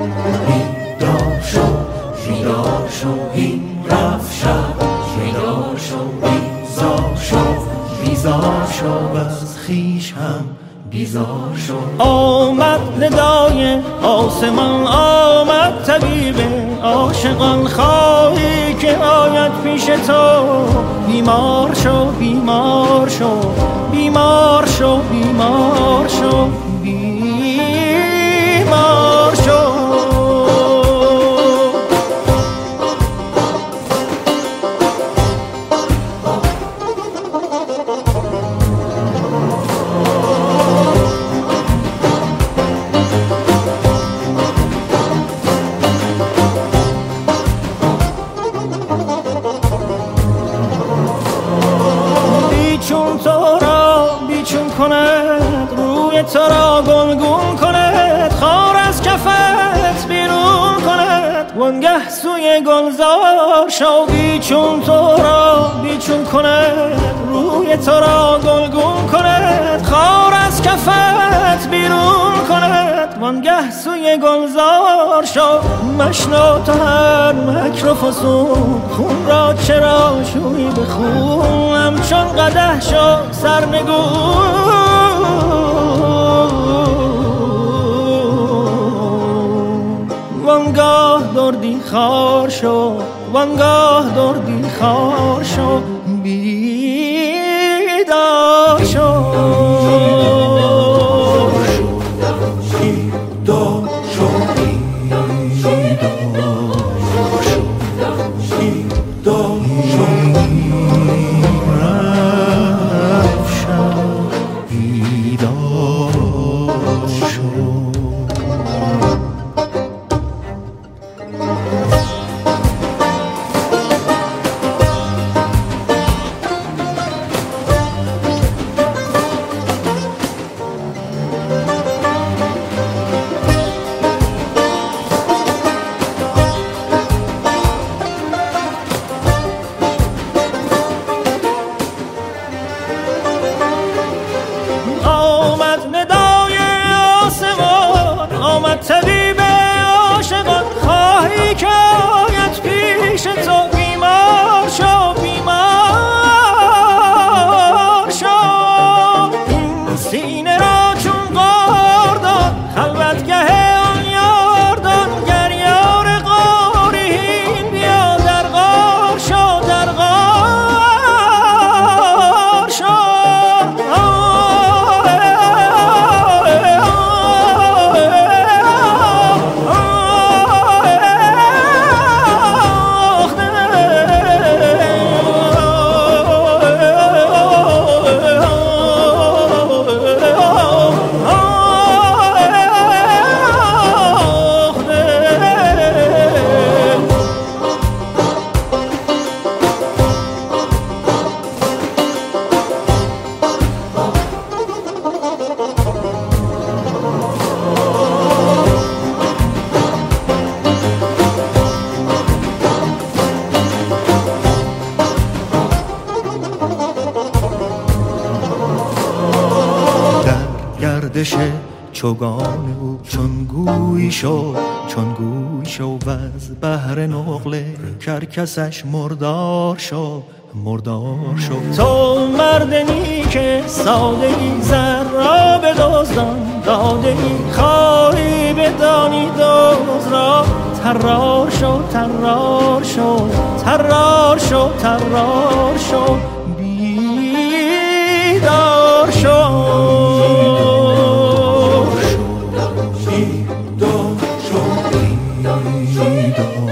بیدار شو بیدار شو این رفت شب بیدار شو بیزار شو بیزار شو از خویش هم بیزار شو. آمد ندای آسمان آمد طبیب عاشقان خواهی که آید پیش تو بیمار شو بیمار شو بیمار شو بیمار شو بیمار شو. تو را گلگون کند خار از کفت بیرون کند وانگه سوی گلزار شو بیچون تو را بیچون کند روی تو را گلگون کند خار از کفت بیرون کند وانگه سوی گلزار شو. مشنو تو هر مکر و فسون خون را چرا شوی به خون همچون قدح شو سرنگون وانگاه دردی خار شو وانگاه دردی خار شو بیدار شو بیدار شو بیدار شو بیدار شو رفت شب بیدار شو. طبیب عاشقان خواهی که آید پیش تو بیمار شو بیمار شو. این سینه را چون قاردان خلوتگه آن یاردان گر یار غارین بیا در غار شو در غار شو. گردش چوگان او چون گوی شو و از بحر نقل کرکسش مردار شو مردار شو. تو مردنی که ساده ای زر را بدزدان داده ای خواهی بدانی دوز را طرار شو طرار شو طرار شو طرار شو بیدار شو بیدار شو بیدار